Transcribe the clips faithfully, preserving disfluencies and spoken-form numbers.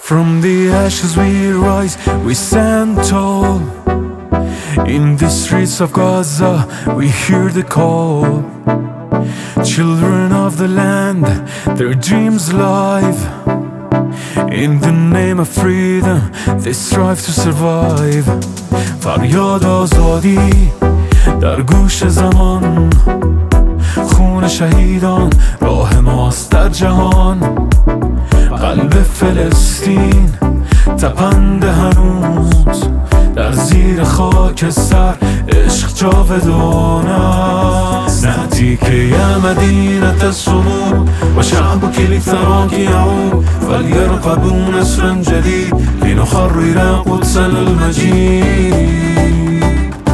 From the ashes we rise, we stand tall. In the streets of Gaza we hear the call. Children of the land, their dreams live. In the name of freedom, they strive to survive. فریاد آزادی در گوش زمان، خون شهیدان راه ماست در جهان. قلب فلسطین تپنده هنوز، در زیر خاکستر عشق جاودان است. نأتيك يا مدينة الصمود وشعبك للثراك يعود، فليرقبوا نسرا جديد لنحرر قدسنا المجيد،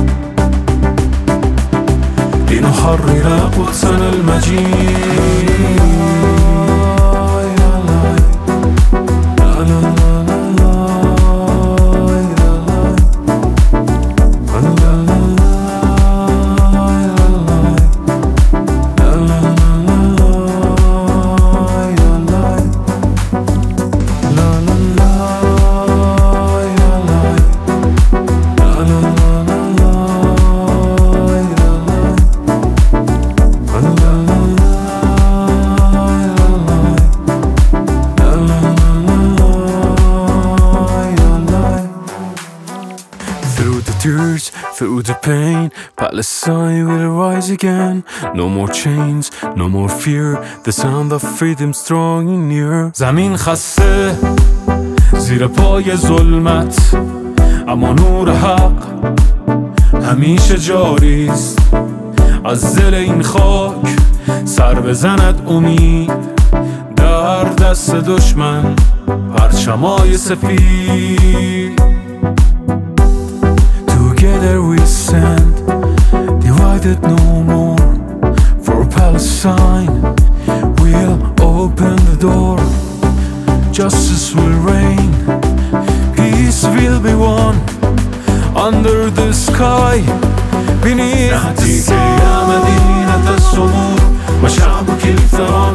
لنحرر قدسنا المجيد. Through the tears, through the pain, Palestine will rise again. No more chains, no more fear, the sound of freedom strong and near. زمین خسته زیر پای ظلمت، اما نور حق همیشه جاری است. از دل این خاک سر بزند امید، در دست دشمن پرچمای سفید. Together we stand, divided no more. For Palestine we'll open the door. Justice will reign, peace will be won. Under the sky, beneath the sun. نأتيك يا مدينة الصمود وشعبك الثراء